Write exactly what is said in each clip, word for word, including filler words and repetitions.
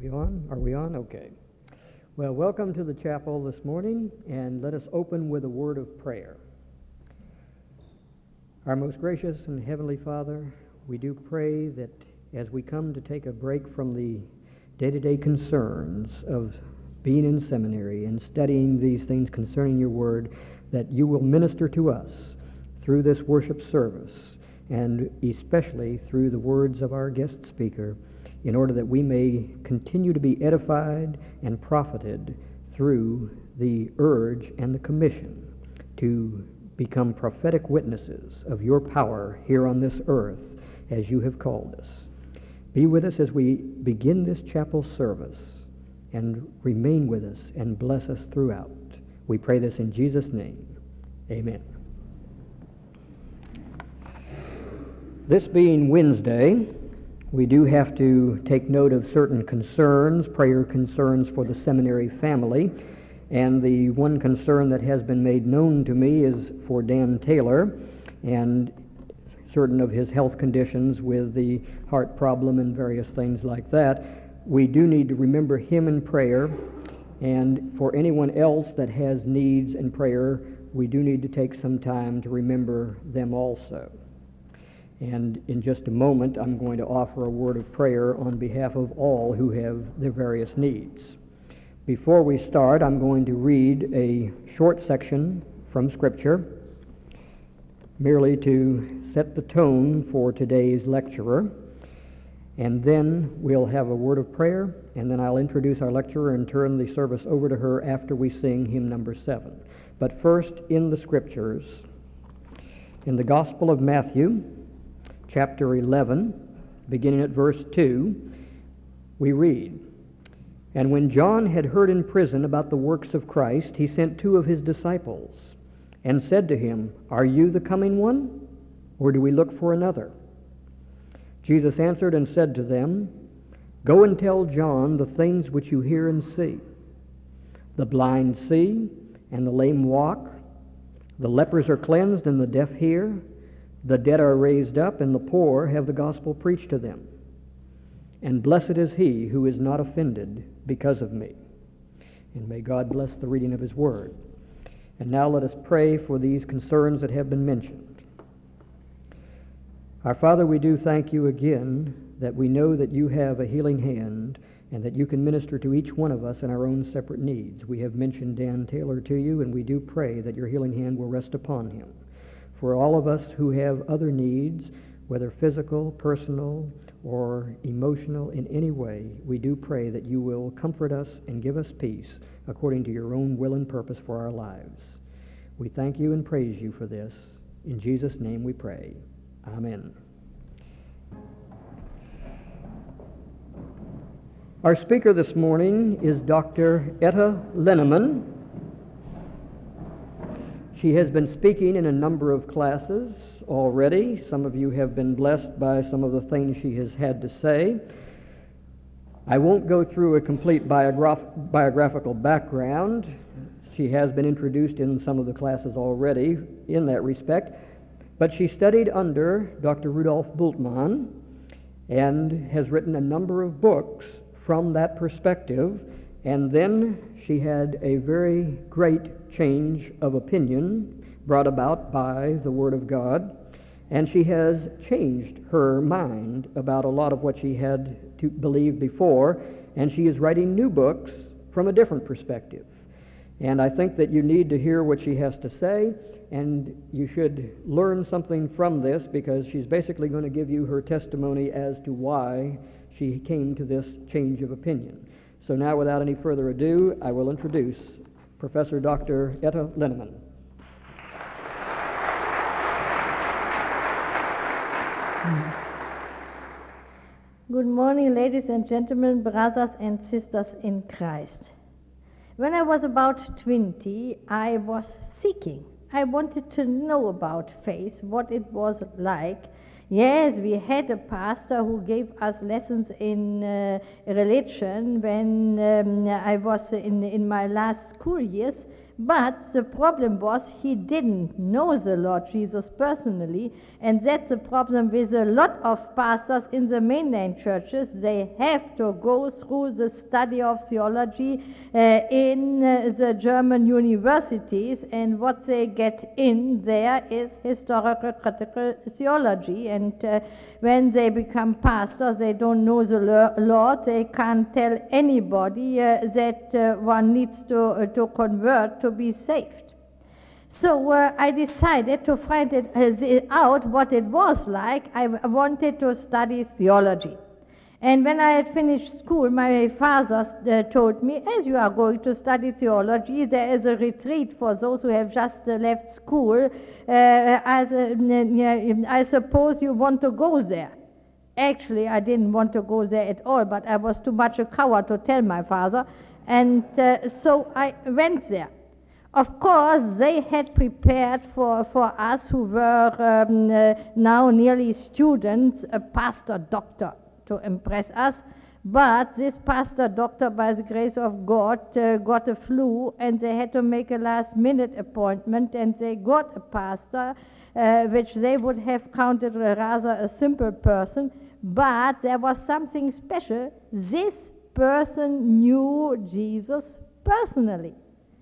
we on? Are we on? Okay. Well, welcome to the chapel this morning, and let us open with a word of prayer. Our most gracious and heavenly Father, we do pray that as we come to take a break from the day-to-day concerns of being in seminary and studying these things concerning your word, that you will minister to us through this worship service, and especially through the words of our guest speaker, in order that we may continue to be edified and profited through the urge and the commission to become prophetic witnesses of your power here on this earth as you have called us. Be with us as we begin this chapel service, and remain with us and bless us throughout. We pray this in Jesus' name. Amen. This being Wednesday, we do have to take note of certain concerns, prayer concerns for the seminary family. And the one concern that has been made known to me is for Dan Taylor and certain of his health conditions with the heart problem and various things like that. We do need to remember him in prayer. And for anyone else that has needs in prayer, we do need to take some time to remember them also. And in just a moment, I'm going to offer a word of prayer on behalf of all who have their various needs. Before we start, I'm going to read a short section from Scripture, merely to set the tone for today's lecturer. And then we'll have a word of prayer, and then I'll introduce our lecturer and turn the service over to her after we sing hymn number seven. But first, in the Scriptures, in the Gospel of Matthew, chapter eleven, beginning at verse two, we read, "And when John had heard in prison about the works of Christ, he sent two of his disciples, and said to him, 'Are you the coming one, or do we look for another?' Jesus answered and said to them, 'Go and tell John the things which you hear and see. The blind see, and the lame walk. The lepers are cleansed, and the deaf hear. The dead are raised up, and the poor have the gospel preached to them. And blessed is he who is not offended because of me.'" And may God bless the reading of his word. And now let us pray for these concerns that have been mentioned. Our Father, we do thank you again that we know that you have a healing hand and that you can minister to each one of us in our own separate needs. We have mentioned Dan Taylor to you, and we do pray that your healing hand will rest upon him. For all of us who have other needs, whether physical, personal, or emotional in any way, we do pray that you will comfort us and give us peace according to your own will and purpose for our lives. We thank you and praise you for this. In Jesus' name we pray. Amen. Our speaker this morning is Doctor Etta Linneman. She has been speaking in a number of classes already. Some of you have been blessed by some of the things she has had to say. I won't go through a complete biograph- biographical background. She has been introduced in some of the classes already in that respect. But she studied under Doctor Rudolf Bultmann and has written a number of books from that perspective. And then she had a very great change of opinion brought about by the Word of God, and she has changed her mind about a lot of what she had to believe before, and she is writing new books from a different perspective. And I think that you need to hear what she has to say, and you should learn something from this, because she's basically going to give you her testimony as to why she came to this change of opinion. So now, without any further ado, I will introduce Professor Doctor Etta Linneman. Good morning, ladies and gentlemen, brothers and sisters in Christ. When I was about twenty, I was seeking. I wanted to know about faith, what it was like. Yes, we had a pastor who gave us lessons in uh, religion when um, I was in, in my last school years, But the problem was he didn't know the Lord Jesus personally, and that's the problem with a lot of pastors in the mainline churches. They have to go through the study of theology uh, in uh, the German universities, and what they get in there is historical critical theology. And uh, when they become pastors, they don't know the Lord. They can't tell anybody uh, that uh, one needs to, uh, to convert to be saved. So uh, I decided to find it, uh, out what it was like. I wanted to study theology. And when I had finished school, my father uh, told me, as you are going to study theology, there is a retreat for those who have just uh, left school. Uh, I, uh, I suppose you want to go there. Actually, I didn't want to go there at all, but I was too much a coward to tell my father. And uh, so I went there. Of course, they had prepared for, for us who were um, uh, now nearly students, a pastor doctor to impress us. But this pastor doctor, by the grace of God, uh, got a flu, and they had to make a last minute appointment, and they got a pastor, uh, which they would have counted rather a simple person. But there was something special. This person knew Jesus personally.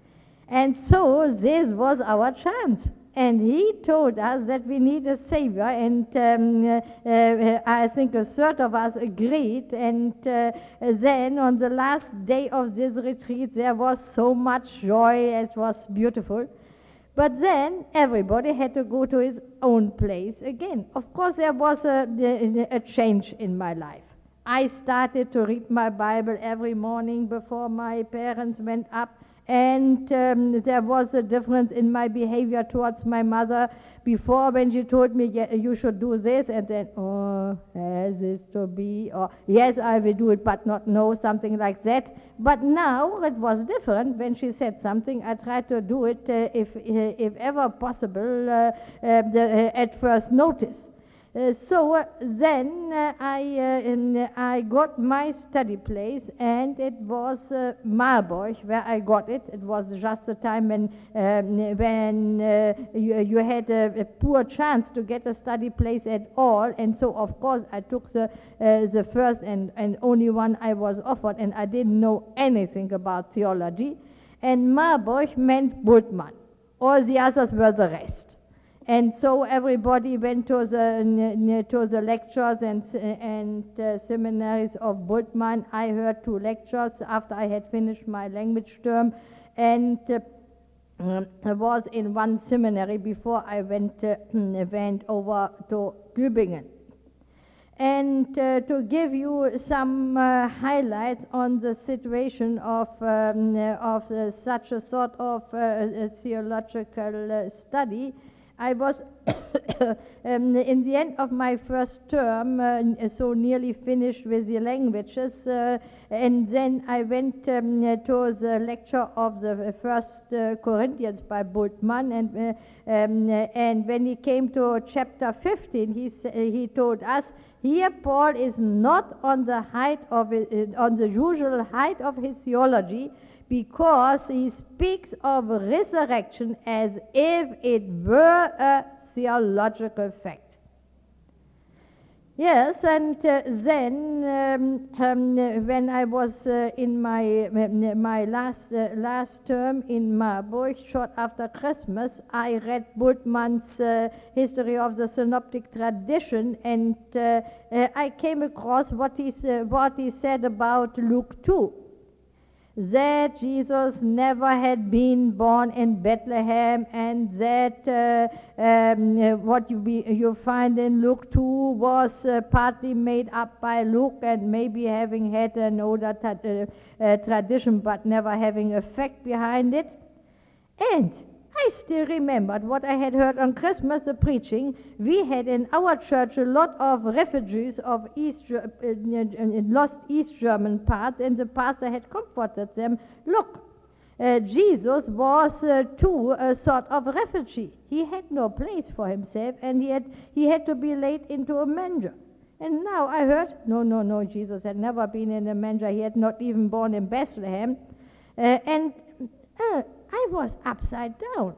And so this was our chance. And he told us that we need a savior, and um, uh, uh, I think a third of us agreed. And uh, then on the last day of this retreat, there was so much joy. It was beautiful. But then everybody had to go to his own place again. Of course, there was a, a, a change in my life. I started to read my Bible every morning before my parents went up, and um, there was a difference in my behavior towards my mother. Before, when she told me, yeah, you should do this, and then, oh, has this to be, or yes, I will do it, but not no, something like that. But now it was different. When she said something, I tried to do it uh, if, uh, if ever possible, uh, uh, the, uh, at first notice. Uh, so uh, then uh, I, uh, in, I got my study place, and it was uh, Marburg where I got it. It was just a time when, um, when uh, you, you had a, a poor chance to get a study place at all, and so of course I took the, uh, the first and, and only one I was offered, and I didn't know anything about theology. And Marburg meant Bultmann. All the others were the rest. And so everybody went to the, to the lectures and, and uh, seminaries of Bultmann. I heard two lectures after I had finished my language term, and uh, um, I was in one seminary before I went, uh, went over to Tübingen. And uh, to give you some uh, highlights on the situation of, um, of uh, such a sort of uh, a theological uh, study, I was um, in the end of my first term, uh, so nearly finished with the languages, uh, and then I went um, to the lecture of the first uh, Corinthians by Bultmann, and, uh, um, and when he came to chapter fifteen, he, he told us, here Paul is not on the height of it, on the usual height of his theology, because he speaks of resurrection as if it were a theological fact. Yes, and uh, then um, um, when I was uh, in my my last uh, last term in Marburg, short after Christmas, I read Bultmann's uh, History of the Synoptic Tradition, and uh, uh, I came across what he uh, what he said about Luke two. That Jesus never had been born in Bethlehem, and that uh, um, uh, what you, be, you find in Luke two was uh, partly made up by Luke, and maybe having had an older tra uh, uh, tradition but never having a fact behind it. And I still remembered what I had heard on Christmas, the preaching. We had in our church a lot of refugees of East, uh, lost East German parts, and the pastor had comforted them. Look, uh, Jesus was uh, too a sort of refugee. He had no place for himself, and he had, he had to be laid into a manger. And now I heard, no, no, no, Jesus had never been in a manger. He had not even born in Bethlehem. Uh, and uh, I I was upside down.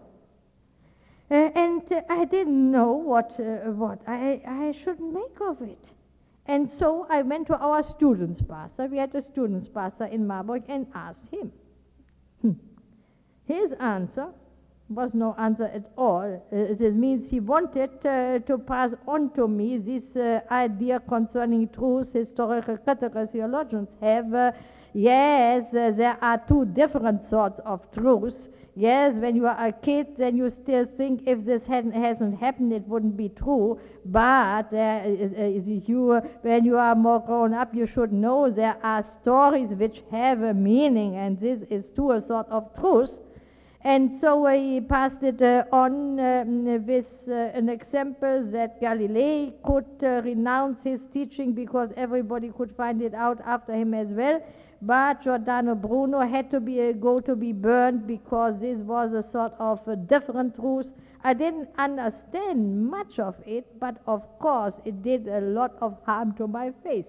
Uh, and uh, I didn't know what, uh, what I, I should make of it. And so I went to our students' pastor. We had a students' pastor in Marburg and asked him. Hmm. His answer was no answer at all. Uh, this means he wanted uh, to pass on to me this uh, idea concerning truth. Historical critical theologians have, uh, yes, uh, there are two different sorts of truths. Yes, when you are a kid, then you still think if this hadn't, hasn't happened, it wouldn't be true. But uh, you, when you are more grown up, you should know there are stories which have a meaning, and this is too a sort of truth. And so uh, he passed it uh, on um, with uh, an example that Galilei could uh, renounce his teaching because everybody could find it out after him as well. But Giordano Bruno had to be, uh, go to be burned because this was a sort of a different truth. I didn't understand much of it, but of course it did a lot of harm to my faith.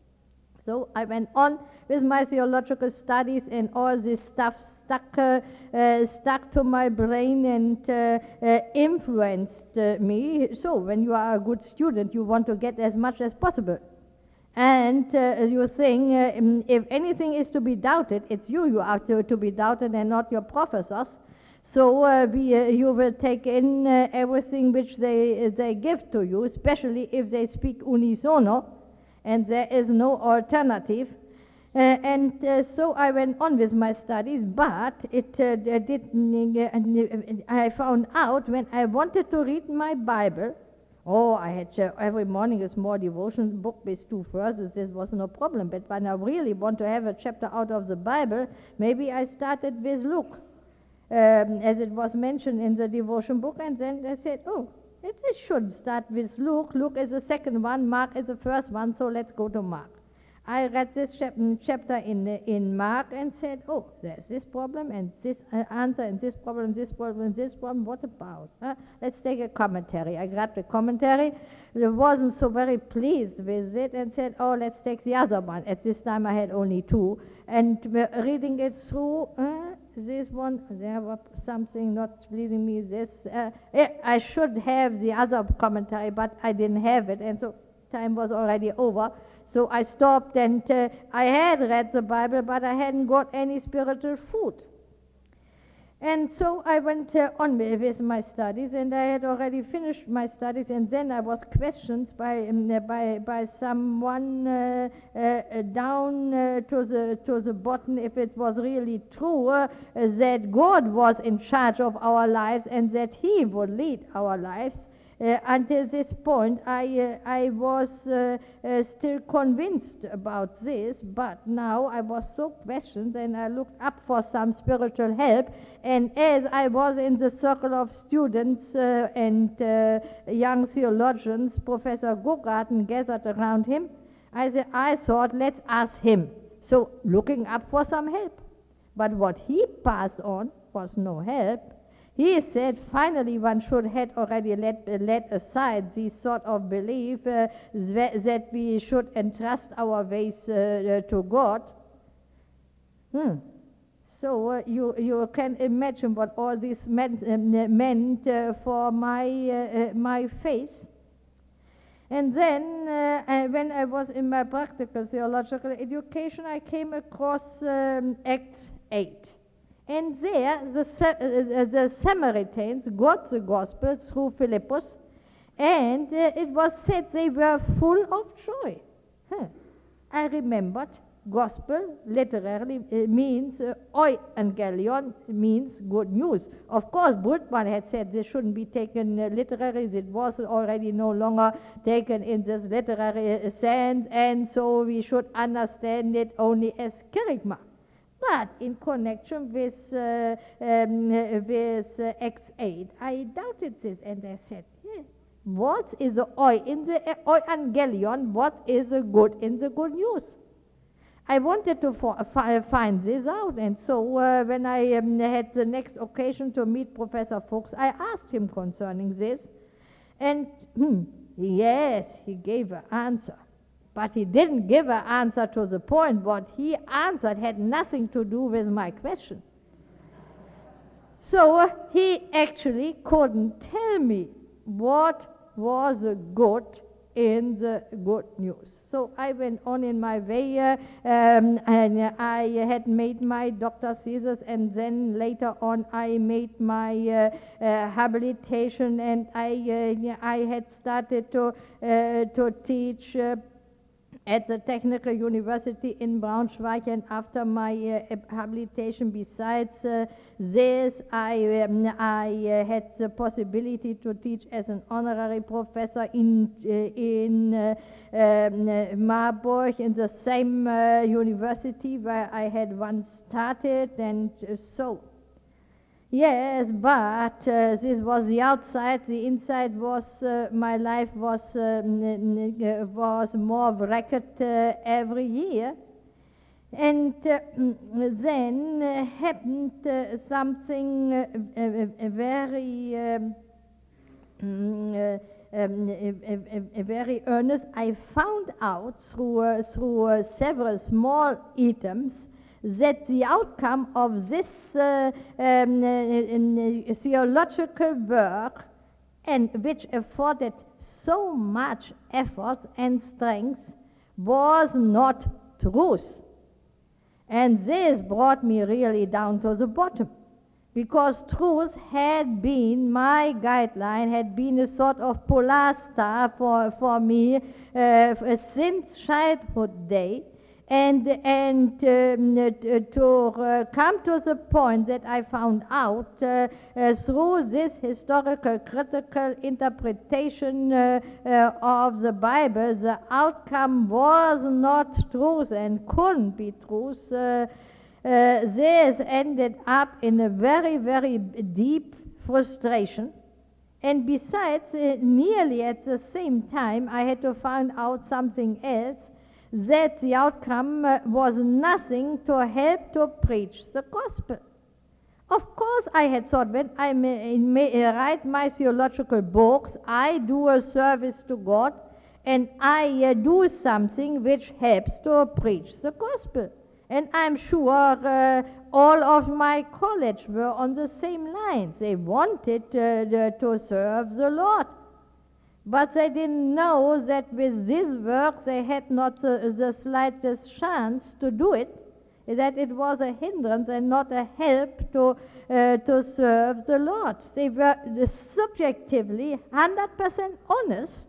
So I went on with my theological studies, and all this stuff stuck, uh, uh, stuck to my brain and uh, uh, influenced uh, me. So when you are a good student, you want to get as much as possible. And uh, you think, uh, if anything is to be doubted, it's you you are to, to be doubted and not your professors. So uh, we, uh, you will take in uh, everything which they, uh, they give to you, especially if they speak unisono, and there is no alternative. Uh, and uh, so I went on with my studies, but it uh, did, uh, I found out when I wanted to read my Bible. Oh, I had uh, every morning a small devotion book with two verses. This was no problem. But when I really want to have a chapter out of the Bible, maybe I started with Luke, um, as it was mentioned in the devotion book. And then I said, oh, it, it should start with Luke. Luke is the second one. Mark is the first one. So let's go to Mark. I read this chap chapter in, uh, in Mark and said, oh, there's this problem and this uh, answer and this problem, this problem, and this problem. What about? Uh, let's take a commentary. I grabbed a commentary. I wasn't so very pleased with it and said, oh, let's take the other one. At this time I had only two. And uh, reading it through, uh, this one, there was something not pleasing me. This, uh, yeah, I should have the other commentary, but I didn't have it. And so time was already over. So I stopped, and uh, I had read the Bible, but I hadn't got any spiritual food. And so I went uh, on with my studies, and I had already finished my studies, and then I was questioned by um, by by someone uh, uh, down uh, to the to the bottom if it was really true uh, that God was in charge of our lives and that He would lead our lives. Uh, until this point, I, uh, I was uh, uh, still convinced about this, but now I was so questioned, and I looked up for some spiritual help. And as I was in the circle of students uh, and uh, young theologians, Professor Gogarten gathered around him. I said, I thought, let's ask him. So looking up for some help. But what he passed on was no help. He said finally one should have already let, uh, let aside this sort of belief uh, that, that we should entrust our ways uh, uh, to God. Hmm. So uh, you, you can imagine what all this meant, uh, meant uh, for my, uh, uh, my faith. And then uh, I, when I was in my practical theological education, I came across um, Acts eight. And there, the, uh, the Samaritans got the gospel through Philippus, and uh, it was said they were full of joy. Huh. I remembered gospel literally uh, means, uh, euangelion means good news. Of course, Bultmann had said this shouldn't be taken uh, literally. It was already no longer taken in this literary uh, sense, and so we should understand it only as kerygma. But in connection with, uh, um, uh, with uh, Acts eight, I doubted this, and I said, yeah, what is the oi in the euangelion? What is the good in the good news? I wanted to for, uh, find this out, and so uh, when I um, had the next occasion to meet Professor Fuchs, I asked him concerning this, and hmm, yes, he gave an answer. But he didn't give an answer to the point. What he answered had nothing to do with my question. So uh, he actually couldn't tell me what was the good in the good news. So I went on in my way, uh, um, and uh, I had made my doctor's thesis, and then later on I made my uh, uh, habilitation, and I uh, I had started to uh, to teach Uh, at the Technical University in Braunschweig, and after my uh, habilitation, besides uh, this, I, um, I uh, had the possibility to teach as an honorary professor in, uh, in uh, um, Marburg, in the same uh, university where I had once started, and uh, so. Yes, but uh, this was the outside. The inside was uh, my life was uh, n- n- uh, was more racket uh, every year, and uh, then uh, happened uh, something uh, uh, uh, very. Um, mm, uh, um, uh, uh, uh, very earnest. I found out through uh, through uh, several small items that the outcome of this uh, um, uh, uh, theological work, and which afforded so much effort and strength, was not truth. And this brought me really down to the bottom, because truth had been my guideline, had been a sort of polar star for, for me uh, since childhood day. And, and um, to uh, come to the point that I found out uh, uh, through this historical critical interpretation uh, uh, of the Bible, the outcome was not truth and couldn't be truth. Uh, uh, this ended up in a very, very deep frustration. And besides, uh, nearly at the same time, I had to find out something else, that the outcome uh, was nothing to help to preach the gospel. Of course, I had thought, when I may, may, uh, write my theological books, I do a service to God, and I uh, do something which helps to preach the gospel. And I'm sure uh, all of my college were on the same lines. They wanted uh, the, to serve the Lord. But they didn't know that with this work they had not the, the slightest chance to do it, that it was a hindrance and not a help to, uh, to serve the Lord. They were subjectively one hundred percent honest,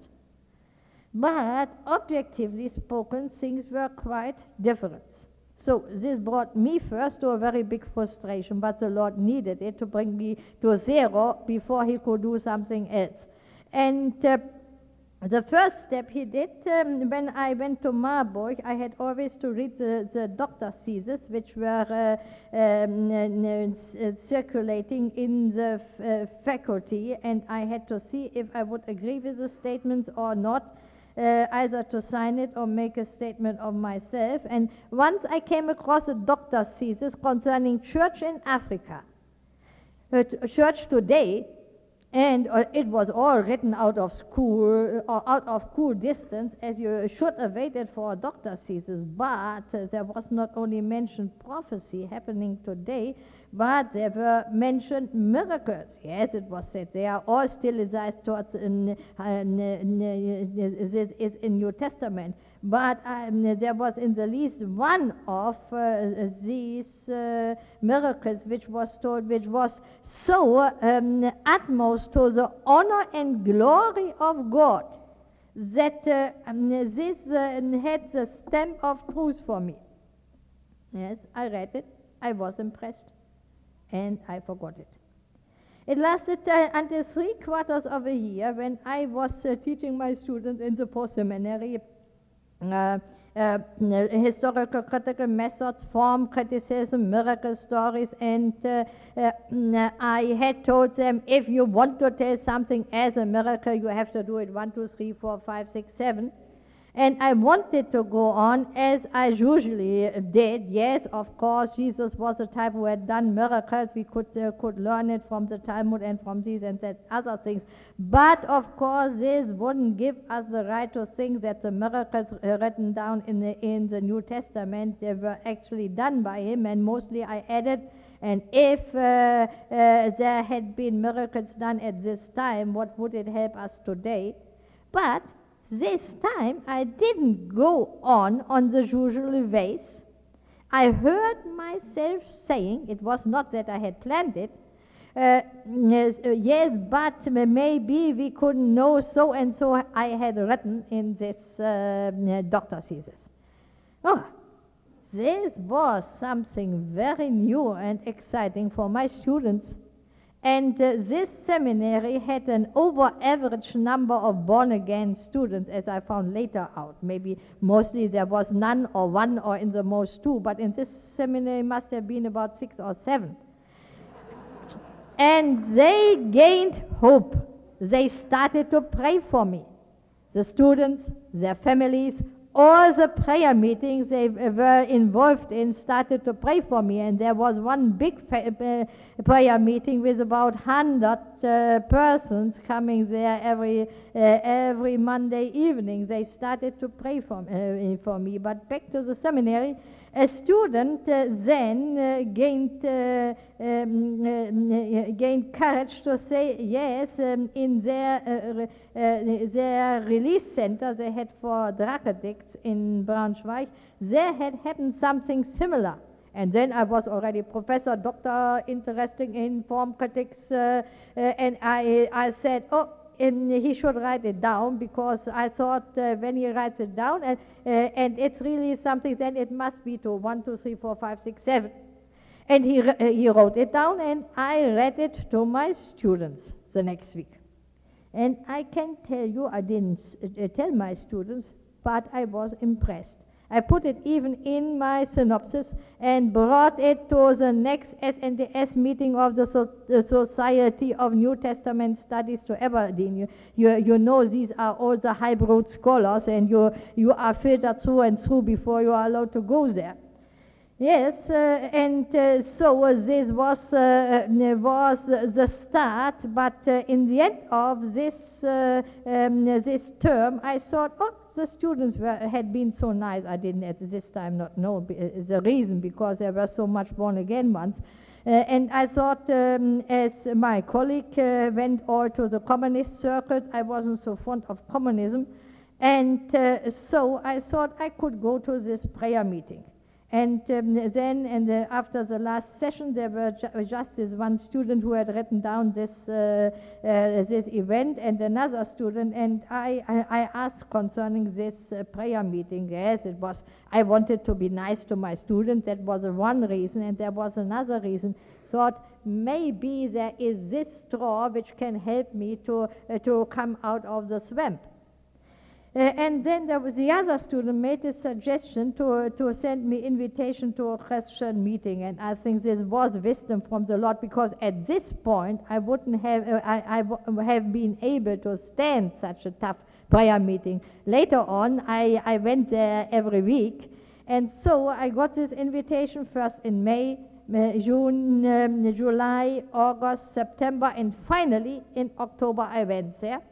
but objectively spoken, things were quite different. So this brought me first to a very big frustration, but the Lord needed it to bring me to zero before he could do something else. And uh, the first step he did, um, when I went to Marburg, I had always to read the, the doctor's theses, which were uh, um, n- n- circulating in the f- uh, faculty, and I had to see if I would agree with the statements or not, uh, either to sign it or make a statement of myself. And once I came across a doctor's thesis concerning church in Africa, uh, t- church today, and uh, it was all written out of school, or out of cool distance, as you should have waited for a doctor's thesis. But uh, there was not only mentioned prophecy happening today, but there were mentioned miracles. Yes, it was said they are all stylized towards, uh, n- uh, n- n- this is in New Testament. But um, there was in the least one of uh, these uh, miracles which was told, which was so um, utmost to the honor and glory of God, that uh, um, this uh, had the stamp of truth for me. Yes, I read it, I was impressed, and I forgot it. It lasted uh, until three quarters of a year, when I was uh, teaching my students in the post-seminary Uh, uh, historical critical methods, form criticism, miracle stories, and uh, uh, I had told them, if you want to tell something as a miracle, you have to do it one, two, three, four, five, six, seven. And I wanted to go on as I usually did. Yes, of course, Jesus was a type who had done miracles. We could uh, could learn it from the Talmud and from these and that other things. But of course, this wouldn't give us the right to think that the miracles uh, written down in the in the New Testament uh, were actually done by him. And mostly, I added, And if uh, uh, there had been miracles done at this time, what would it help us today? But this time I didn't go on on the usual ways. I heard myself saying, it was not that I had planned it, uh, yes, uh, yes, but maybe we could know so and so I had written in this uh, doctor's thesis. Oh, this was something very new and exciting for my students. And uh, this seminary had an over-average number of born-again students, as I found later out. Maybe mostly there was none or one or in the most two, but in this seminary must have been about six or seven. And they gained hope. They started to pray for me. The students, their families, all the prayer meetings they were involved in started to pray for me, and there was one big uh, prayer meeting with about one hundred uh, persons coming there every, uh, every Monday evening. They started to pray for, uh, for me. But back to the seminary, a student uh, then uh, gained, uh, um, uh, gained courage to say, yes, um, in their, uh, uh, their release center they had for drug addicts in Braunschweig, there had happened something similar. And then I was already professor, doctor, interested in form critics, uh, uh, and I, I said, oh, and he should write it down, because I thought uh, when he writes it down, and, uh, and it's really something, then it must be to one, two, three, four, five, six, seven. And he, uh, he wrote it down, and I read it to my students the next week. And I can tell you, I didn't uh, tell my students, but I was impressed. I put it even in my synopsis and brought it to the next S N D S meeting of the, so the Society of New Testament Studies to Aberdeen. You, you, you know these are all the highbrow scholars, and you, you are filtered through and through before you are allowed to go there. Yes, uh, and uh, so uh, this was, uh, was the start, but uh, in the end of this, uh, um, this term, I thought, oh, the students were, had been so nice. I didn't at this time not know the reason, because there were so much born-again ones. Uh, and I thought, um, as my colleague uh, went all to the communist circuit, I wasn't so fond of communism. And uh, so I thought I could go to this prayer meeting. And um, then, and uh, after the last session, there were ju just this one student who had written down this uh, uh, this event, and another student. And I, I, I asked concerning this uh, prayer meeting. Yes, it was. I wanted to be nice to my students. That was the one reason, and there was another reason. Thought maybe there is this straw which can help me to uh, to come out of the swamp. Uh, and then there was the other student made a suggestion to, uh, to send me invitation to a Christian meeting, and I think this was wisdom from the Lord, because at this point I wouldn't have, uh, I, I w have been able to stand such a tough prayer meeting. Later on, I, I went there every week, and so I got this invitation first in May, uh, June, um, July, August, September, and finally in October I went there.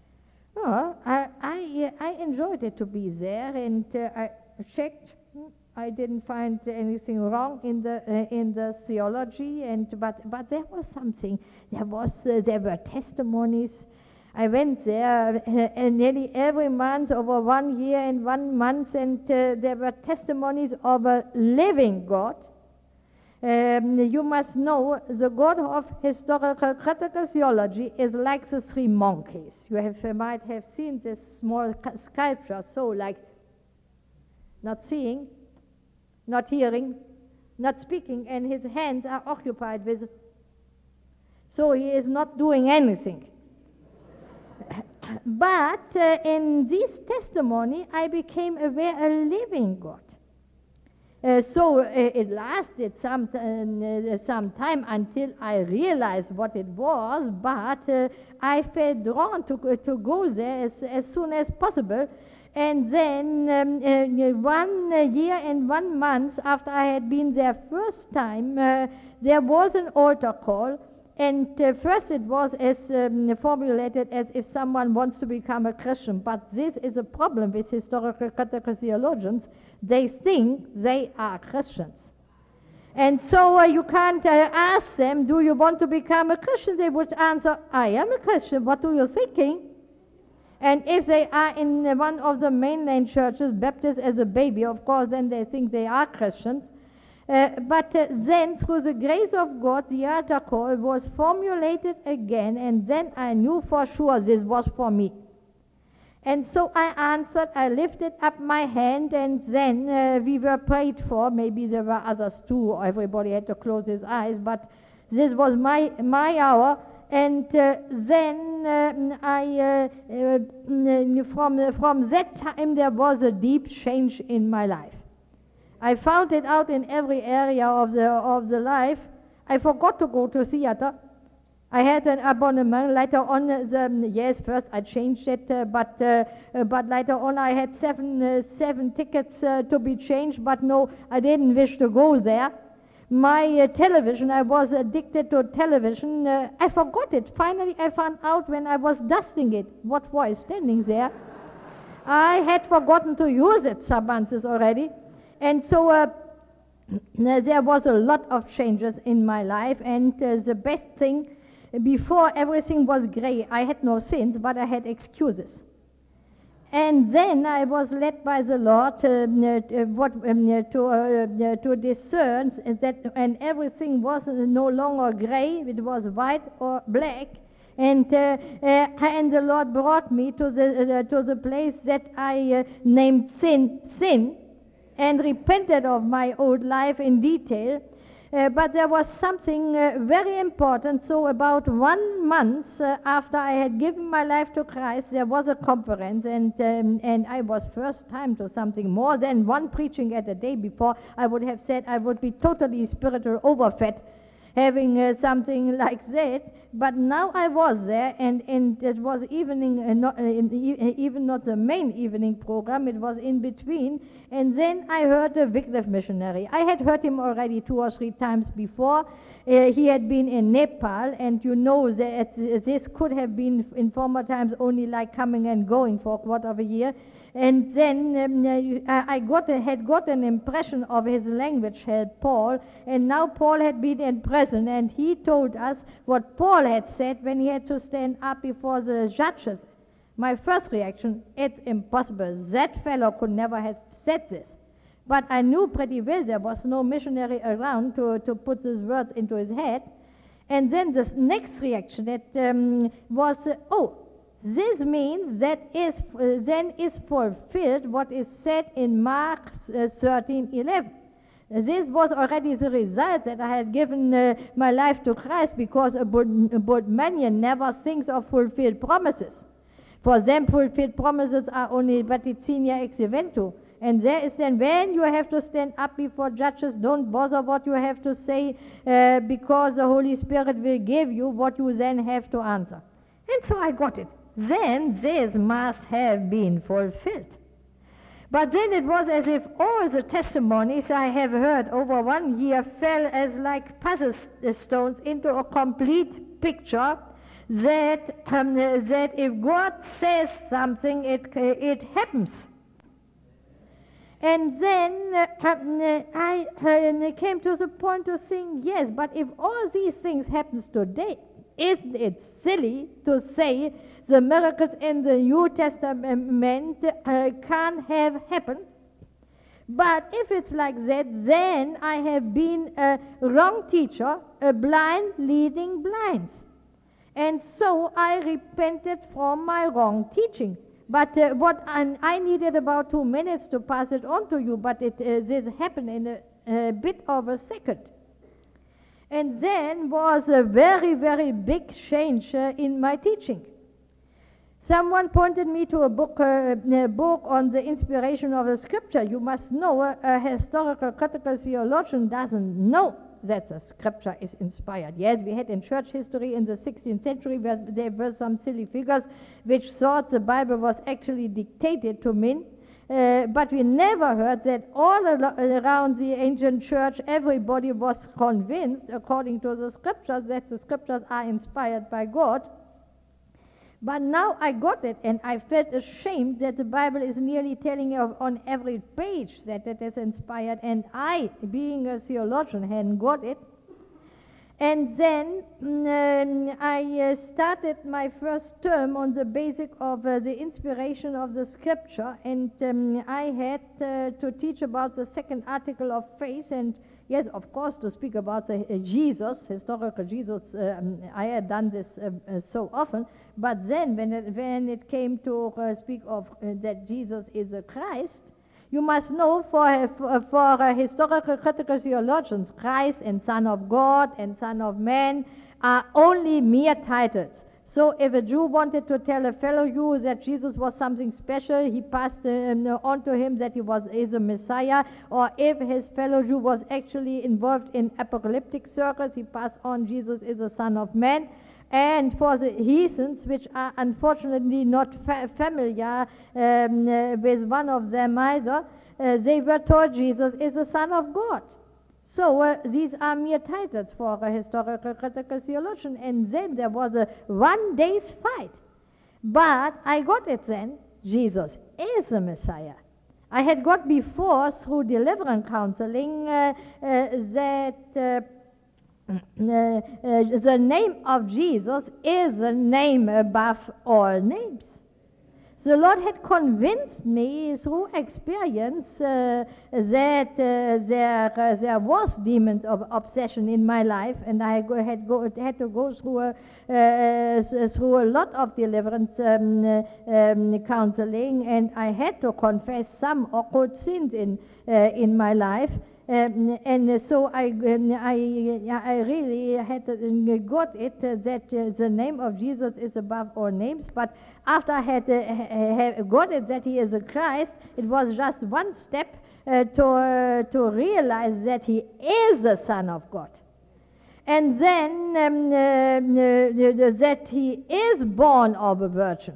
Oh, I, I, uh, I enjoyed it to be there, and uh, I checked. I didn't find anything wrong in the uh, in the theology, and but but there was something. There was uh, there were testimonies. I went there uh, nearly every month over one year and one month, and uh, there were testimonies of a living God. Um, you must know the God of historical critical theology is like the three monkeys. You have, uh, might have seen this small sculpture, so like not seeing, not hearing, not speaking, and his hands are occupied with, so he is not doing anything. But uh, in this testimony, I became aware a living God. Uh, so uh, it lasted some, uh, some time until I realized what it was, but uh, I felt drawn to, uh, to go there as, as soon as possible. And then um, uh, one year and one month after I had been there first time, uh, there was an altar call. And uh, first it was as um, formulated as if someone wants to become a Christian, but this is a problem with historical critical theologians. They think they are Christians. And so uh, you can't uh, ask them, do you want to become a Christian? They would answer, I am a Christian. What are you thinking? And if they are in uh, one of the mainland churches, baptized as a baby, of course, then they think they are Christians. Uh, but uh, then, through the grace of God, the altar call was formulated again, and then I knew for sure this was for me. And so I answered, I lifted up my hand, and then uh, we were prayed for. Maybe there were others too, everybody had to close his eyes, but this was my, my hour. And uh, then uh, I, uh, uh, from, from that time, there was a deep change in my life. I found it out in every area of the, of the life. I forgot to go to theater. I had an abonnement. Later on, the, yes, first I changed it, uh, but, uh, uh, but later on I had seven, uh, seven tickets uh, to be changed, but no, I didn't wish to go there. My uh, television, I was addicted to television. Uh, I forgot it. Finally, I found out when I was dusting it. What was standing there? I had forgotten to use it some months already. And so uh, there was a lot of changes in my life, and uh, the best thing, before everything was gray, I had no sins, but I had excuses. And then I was led by the Lord uh, uh, what, um, uh, to, uh, to discern that, and everything was no longer gray, it was white or black. And, uh, uh, and the Lord brought me to the, uh, to the place that I uh, named sin, sin, and repented of my old life in detail. Uh, but there was something uh, very important. So about one month uh, after I had given my life to Christ, there was a conference, and, um, and I was first time to something more than one preaching at a day. Before, I would have said I would be totally spiritual overfed, having uh, something like that. But now I was there, and, and it was evening, uh, not, uh, in e even not the main evening program, it was in between. And then I heard a Wycliffe missionary. I had heard him already two or three times before. Uh, he had been in Nepal, and you know that this could have been in former times only like coming and going for a quarter of a year. And then um, I got a, had got an impression of his language helped Paul, and now Paul had been in prison, and he told us what Paul had said when he had to stand up before the judges. My first reaction, it's impossible. That fellow could never have said this. But I knew pretty well there was no missionary around to, to put these words into his head. And then the next reaction that um, was, uh, oh, this means that is, uh, then is fulfilled what is said in Mark uh, thirteen eleven. This was already the result that I had given uh, my life to Christ, because a Bodmanian never thinks of fulfilled promises. For them, fulfilled promises are only vaticinium ex eventu. And there is then, when you have to stand up before judges, don't bother what you have to say, uh, because the Holy Spirit will give you what you then have to answer. And so I got it. Then this must have been fulfilled. But then it was as if all the testimonies I have heard over one year fell as like puzzle stones into a complete picture that, um, that if God says something, it, it happens. And then uh, I uh, came to the point to think, yes, but if all these things happen today, isn't it silly to say the miracles in the New Testament uh, can't have happened? But if it's like that, then I have been a wrong teacher, a blind leading blinds. And so I repented from my wrong teaching. But uh, what I, I needed about two minutes to pass it on to you, but it, uh, this happened in a, a bit of a second. And then was a very, very big change uh, in my teaching. Someone pointed me to a book, uh, a book on the inspiration of the scripture. You must know uh, a historical critical theologian doesn't know that the scripture is inspired. Yes, we had in church history in the sixteenth century where there were some silly figures which thought the Bible was actually dictated to men. Uh, but we never heard that all around the ancient church everybody was convinced, according to the scriptures, that the scriptures are inspired by God. But now I got it, and I felt ashamed that the Bible is nearly telling you on every page that it is inspired, and I, being a theologian, hadn't got it. And then um, I uh, started my first term on the basic of uh, the inspiration of the scripture, and um, I had uh, to teach about the second article of faith, and yes, of course, to speak about the uh, Jesus, historical Jesus. Um, I had done this uh, uh, so often, but then when it, when it came to uh, speak of uh, that Jesus is a Christ, you must know for, for, for uh, historical critical theologians, Christ and Son of God and Son of Man are only mere titles. So if a Jew wanted to tell a fellow Jew that Jesus was something special, he passed uh, on to him that he was is a Messiah, or if his fellow Jew was actually involved in apocalyptic circles, he passed on Jesus is a Son of Man. And for the heathens, which are unfortunately not fa familiar um, uh, with one of them either, uh, they were told Jesus is the Son of God. So uh, these are mere titles for a historical critical theologian. And then there was a one day's fight. But I got it then, Jesus is the Messiah. I had got before through deliverance counseling uh, uh, that uh, Uh, uh, the name of Jesus is a name above all names. The Lord had convinced me through experience uh, that uh, there, uh, there was demons of obsession in my life, and I go, had, go, had to go through a, uh, through a lot of deliverance um, uh, um, counseling, and I had to confess some occult sins in, uh, in my life. Um, and uh, so I, um, I, I really had uh, got it uh, that uh, the name of Jesus is above all names. But after I had uh, ha got it that he is a Christ, it was just one step uh, to, uh, to realize that he is the Son of God. And then um, uh, uh, that he is born of a virgin.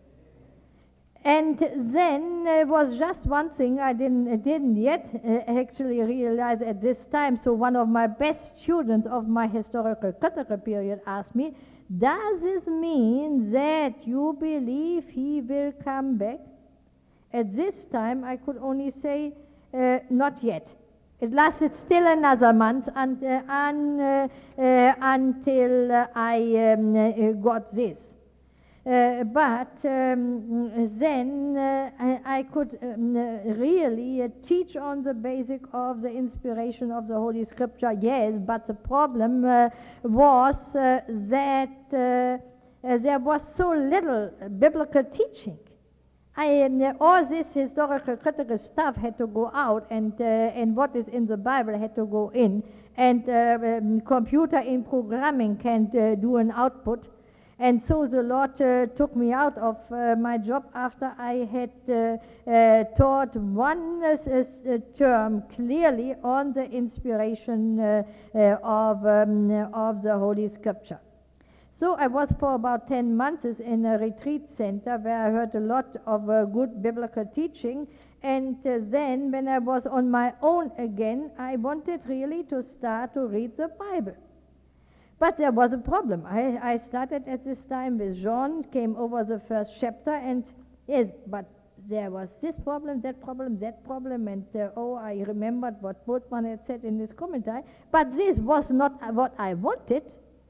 And then there was just one thing I didn't, didn't yet uh, actually realize at this time. So one of my best students of my historical critical period asked me, does this mean that you believe he will come back? At this time, I could only say, uh, not yet. It lasted still another month and, uh, un, uh, uh, until uh, I um, uh, got this. Uh, but um, then uh, I, I could um, uh, really uh, teach on the basic of the inspiration of the Holy Scripture, yes, but the problem uh, was uh, that uh, uh, there was so little biblical teaching. I, um, all this historical critical stuff had to go out, and, uh, and what is in the Bible had to go in, and uh, um, computer in programming can uh, do an output. And so the Lord uh, took me out of uh, my job after I had uh, uh, taught one uh, uh, term clearly on the inspiration uh, uh, of, um, of the Holy Scripture. So I was for about ten months in a retreat center where I heard a lot of uh, good biblical teaching. And uh, then when I was on my own again, I wanted really to start to read the Bible. But there was a problem. I, I started at this time with John, came over the first chapter, and yes, but there was this problem, that problem, that problem, and uh, oh, I remembered what Bultmann had said in his commentary, but this was not what I wanted.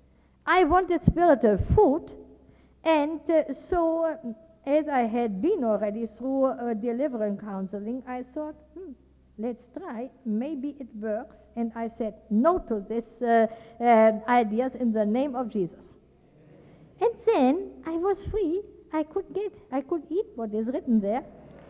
I wanted spiritual food, and uh, so uh, as I had been already through uh, deliverance counseling, I thought, hmm, let's try, maybe it works. And I said no to this uh, uh, ideas in the name of Jesus. And then I was free. I could get, I could eat what is written there.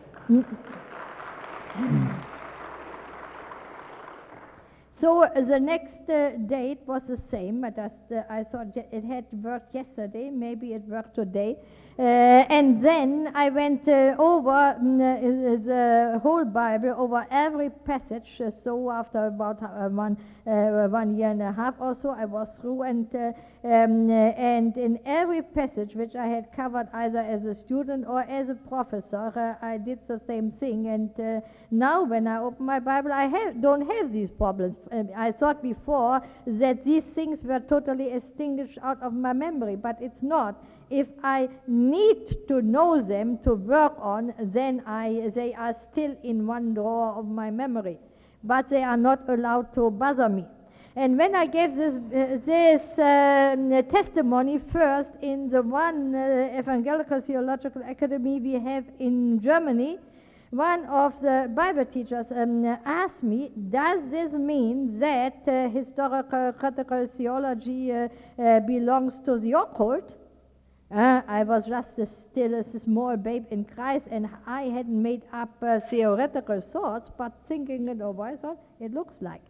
So uh, the next uh, date was the same. I, just, uh, I thought it had worked yesterday, maybe it worked today. Uh, and then I went uh, over mm, uh, the whole Bible, over every passage. Uh, so after about uh, one, uh, one year and a half or so, I was through. And, uh, um, uh, and in every passage which I had covered either as a student or as a professor, uh, I did the same thing. And uh, now when I open my Bible, I have, don't have these problems. Uh, I thought before that these things were totally extinguished out of my memory, but it's not. If I need to know them to work on, then I, they are still in one drawer of my memory, but they are not allowed to bother me. And when I gave this, uh, this uh, testimony first in the one uh, Evangelical Theological Academy we have in Germany, one of the Bible teachers um, asked me, does this mean that uh, historical critical theology uh, uh, belongs to the occult? Uh, I was just a, still a small babe in Christ, and I hadn't made up uh, theoretical thoughts, but thinking it over, I thought, it looks like.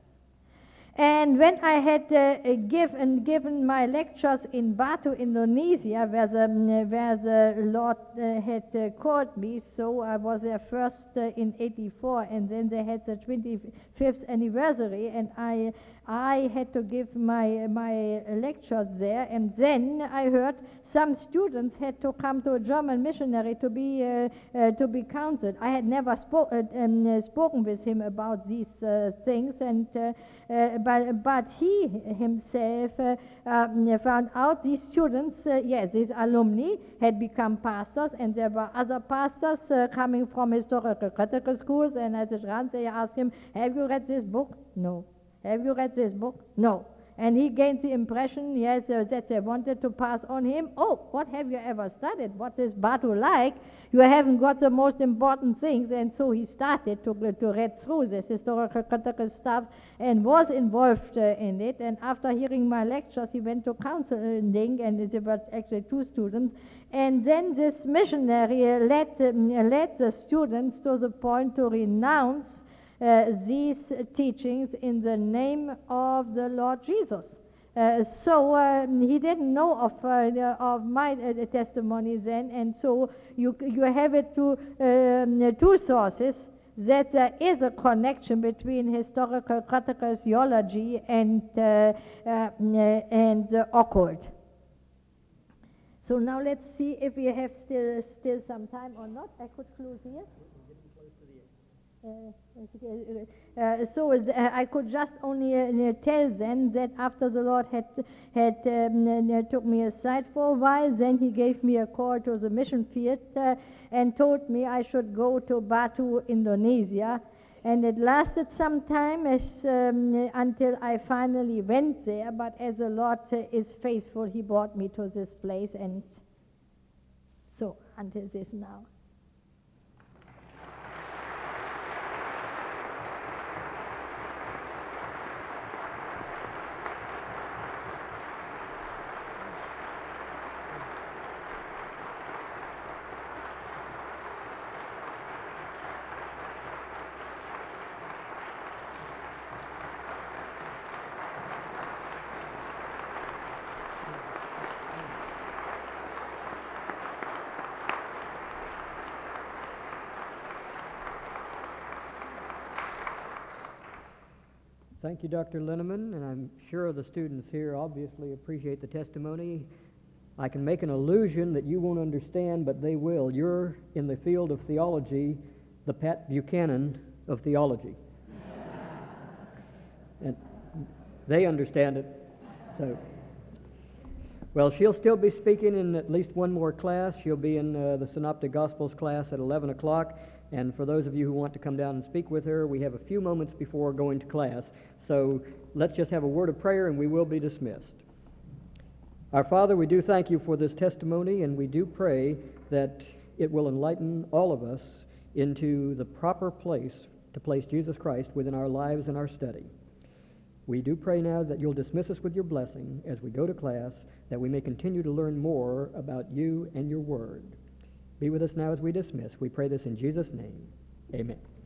And when I had uh, given, given my lectures in Batu, Indonesia, where the, where the Lord uh, had uh, called me, so I was there first uh, in eighty-four, and then they had the twenty-fifth anniversary, and I, I had to give my, my lectures there, and then I heard some students had to come to a German missionary to be, uh, uh, to be counseled. I had never spo uh, um, uh, spoken with him about these uh, things, and uh, uh, but, but he himself uh, um, found out these students, uh, yes, these alumni had become pastors, and there were other pastors uh, coming from historical critical schools, and as it ran, they asked him, have you read this book? No. Have you read this book? No. And he gained the impression, yes, uh, that they wanted to pass on him, oh, what have you ever studied? What is Batu like? You haven't got the most important things. And so he started to, to read through this historical critical stuff and was involved uh, in it. And after hearing my lectures, he went to counseling, and there were actually two students. And then this missionary uh, led, um, led the students to the point to renounce Uh, these teachings in the name of the Lord Jesus. Uh, so uh, he didn't know of, uh, of my uh, testimony then, and so you, you have it to um, two sources, that there is a connection between historical critical theology and, uh, uh, and the occult. So now let's see if we have still, still some time or not. I could close here. Uh, uh, so uh, I could just only uh, tell then that after the Lord had had um, took me aside for a while, then he gave me a call to the mission field uh, and told me I should go to Batu, Indonesia, and it lasted some time as, um, until I finally went there. But as the Lord uh, is faithful, he brought me to this place, and so until this now. Thank you, Doctor Linneman, and I'm sure the students here obviously appreciate the testimony. I can make an illusion that you won't understand, but they will. You're in the field of theology, the Pat Buchanan of theology. And they understand it. So, well, she'll still be speaking in at least one more class. She'll be in uh, the Synoptic Gospels class at eleven o'clock. And for those of you who want to come down and speak with her, we have a few moments before going to class. So let's just have a word of prayer and we will be dismissed. Our Father, we do thank you for this testimony, and we do pray that it will enlighten all of us into the proper place to place Jesus Christ within our lives and our study. We do pray now that you'll dismiss us with your blessing as we go to class, that we may continue to learn more about you and your word. Be with us now as we dismiss. We pray this in Jesus' name. Amen.